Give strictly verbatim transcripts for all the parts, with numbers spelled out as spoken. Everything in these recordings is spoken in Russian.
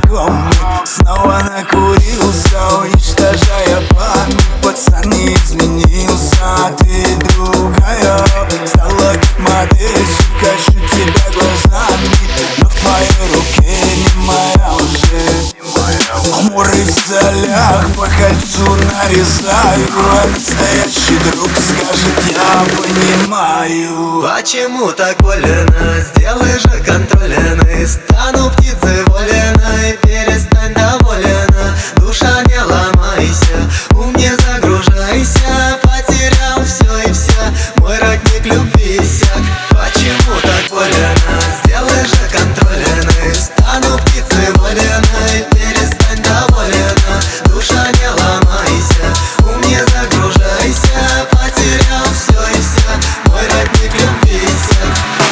знакомый. Снова накурился, уничтожая память. Пацан не изменился, ты другая. Стала как модельчик, хочу тебя глазами, но в твоей руке не моя уже. Амуры в солях по кольцу нарезаю, а настоящий друг скажет: я понимаю. Почему так больно? Сделай же контрольно. Стану птицей вольной, перестань довольна. Душа, не ломайся, ум не загружайся. Потерял все и вся, мой родник любви иссяк. Почему так больно? Сделай же контрольно. Стану птицей вольной, перестань довольна. Душа, не ломайся, ум не загружайся. Потерял все и вся, мой родник любви иссяк.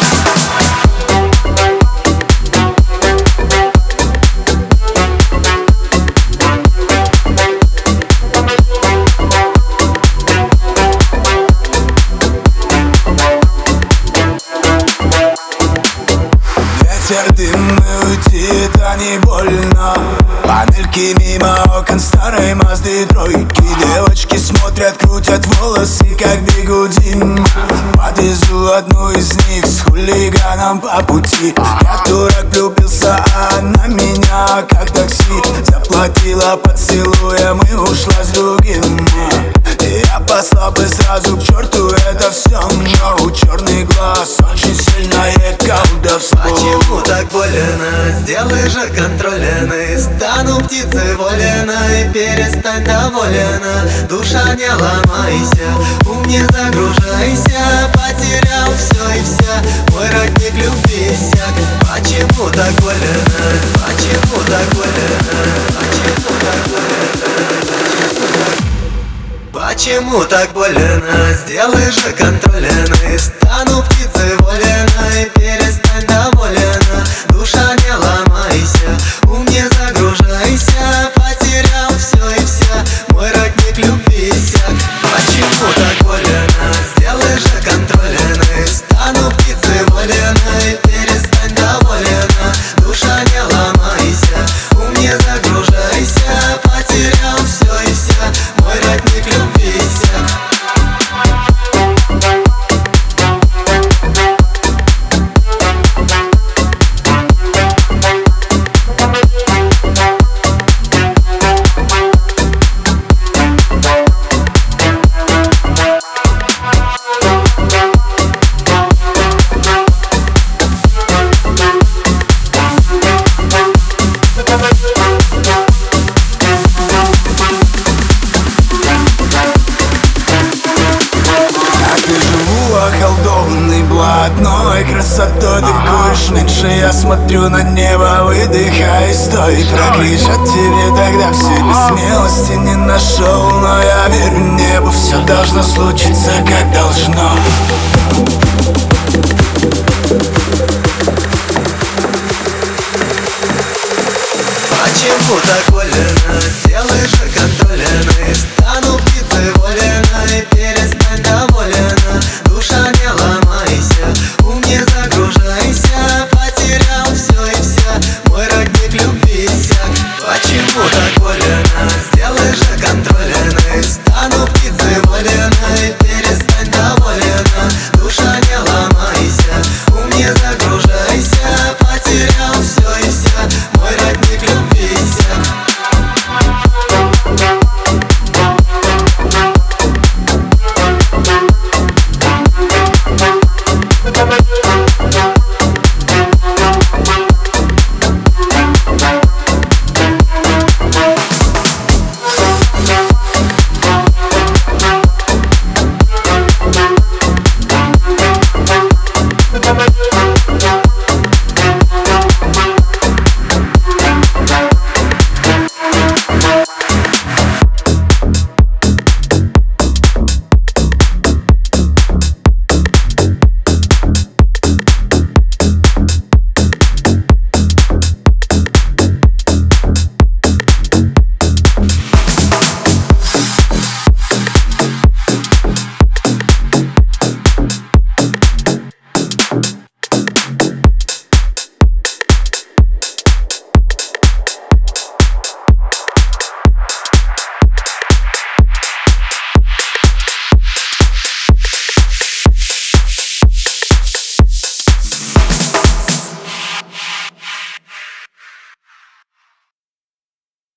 Ветер дымный, уйти это не больно. Панельки мимо окон старой Мазды тройки. Девочки смотрят, крутят волосы, как бигуди. Подвезу одну из них с хулиганом по пути. Я дурак влюбился, а она меня как такси. Заплатила поцелуем и ушла с другим. И я послал бы сразу к черту это все, но у черный глаз очень сильное колдовство. Почему так больно? Сделай же контрольно. Стану птицей вольной, перестань довольна. Душа, не ломайся, ум не загружайся. Потерял все и вся, мой родник любви иссяк. Почему так больно? Почему так больно? Почему так больно? Почему так больно? Сделай же контрольно. Стану птицей вольной, перестань довольна. Душа, не ломайся, ум не загружайся. Потерял все и вся, мой родник любви иссяк. Почему так больно? Сделай же контрольно. Стану птицей вольной, перестань довольна. Душа, не ломайся, ум не загружайся. Потерял все и вся, мой родник любви иссяк. Околдованный блатной красотой такой меньше я смотрю на небо, выдыхай, стой. Прокричат тебе тогда все, или смелости не нашел. Но я верю небу, все должно случиться как должно. Почему так больно?